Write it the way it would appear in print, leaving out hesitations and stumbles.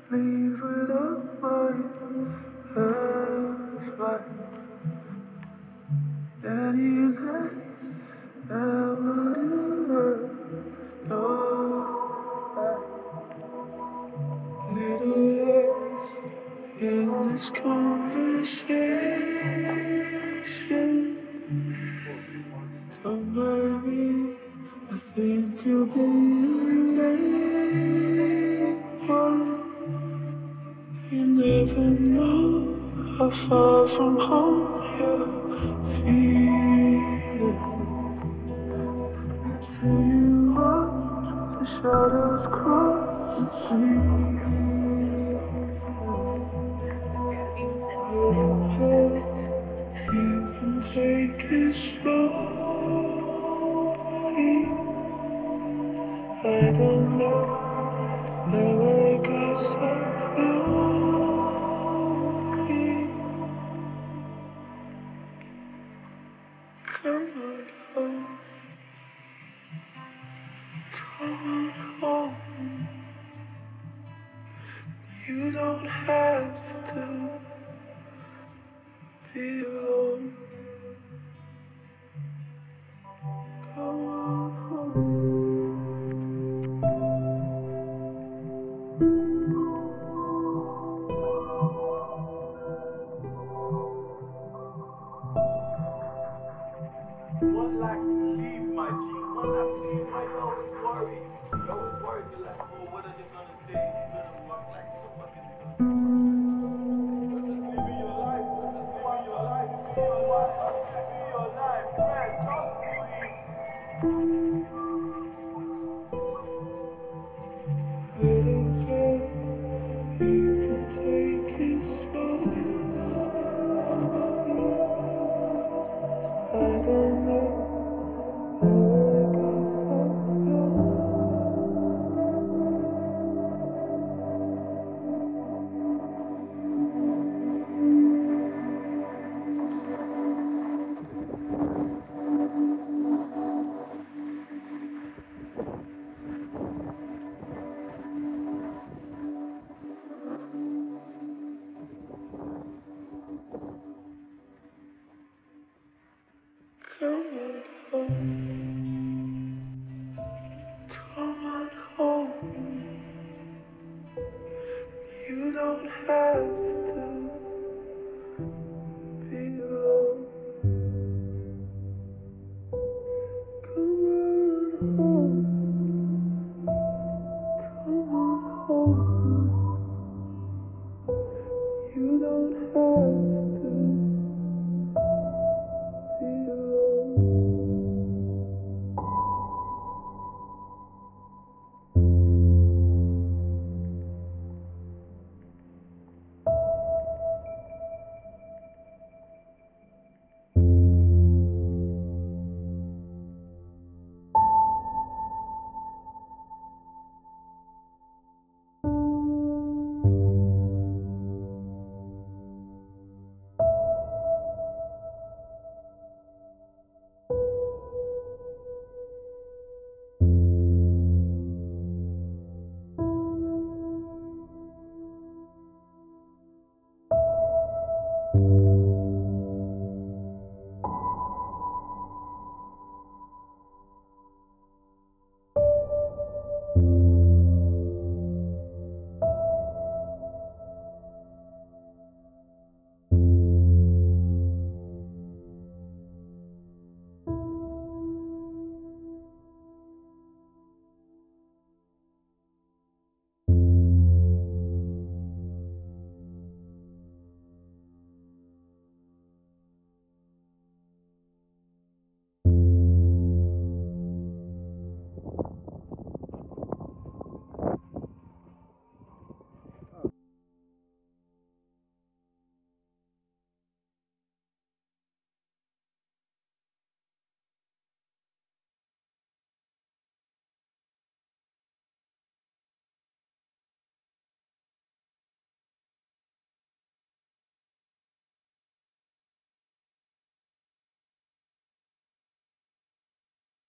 leave without my life. Any less than what it was. No, little lost in this conversation. Don't worry, I think you'll be the late one. You never know how far from home you're feeling till you watch the shadows cross the street. Oh, you can take it slowly. I don't know how I got so lonely. Come on home, come on home. You don't have to be alone.